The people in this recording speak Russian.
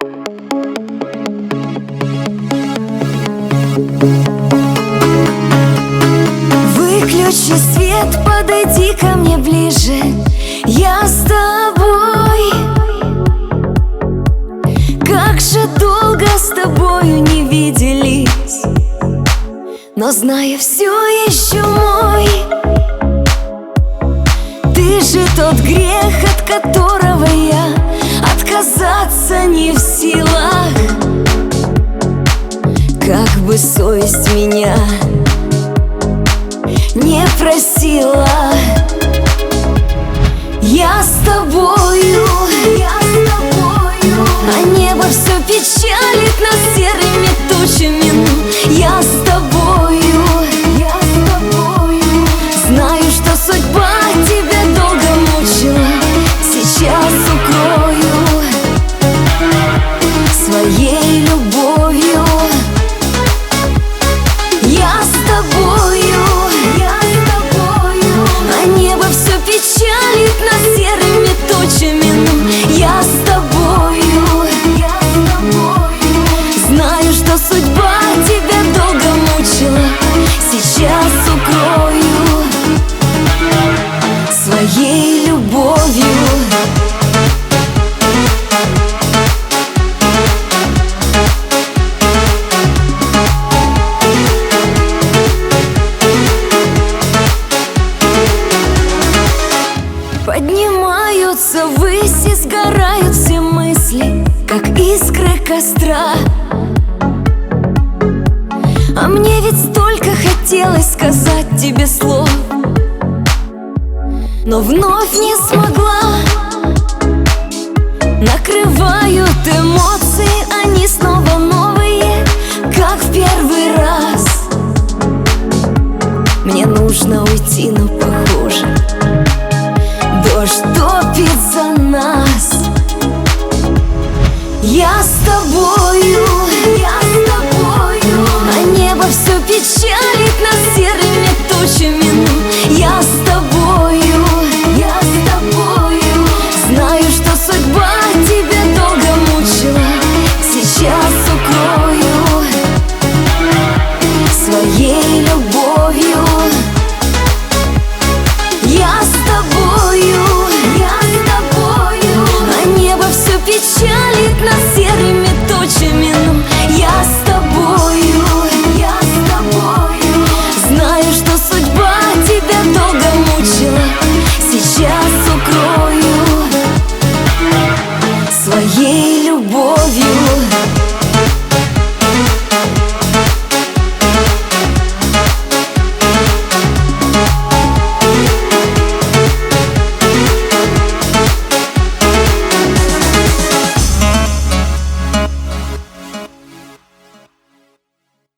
Выключи свет, подойди ко мне ближе. Я с тобой. Как же долго с тобою не виделись, но знаю, все еще мой. Ты же тот грех, от которого я отказаться не в силах. Как бы совесть меня не просила. Я с тобою, а небо все печалит нас серыми тучами. Я с тобою, знаю, что судьба тебя долго мучила. Сейчас укрою своей любовью. Я с тобою, а небо все печалит нас серыми тучами. Я с тобою, знаю, что судьба тебя долго мучила. Сейчас укрою своей любовью. Поднимаются ввысь и сгорают все мысли, как искры костра. А мне ведь столько хотелось сказать тебе слов, но вновь не смогла. Накрывают эмоции, они снова новые, как в первый раз. Мне нужно уйти, но похоже дождь топит за нас. Я с тобою,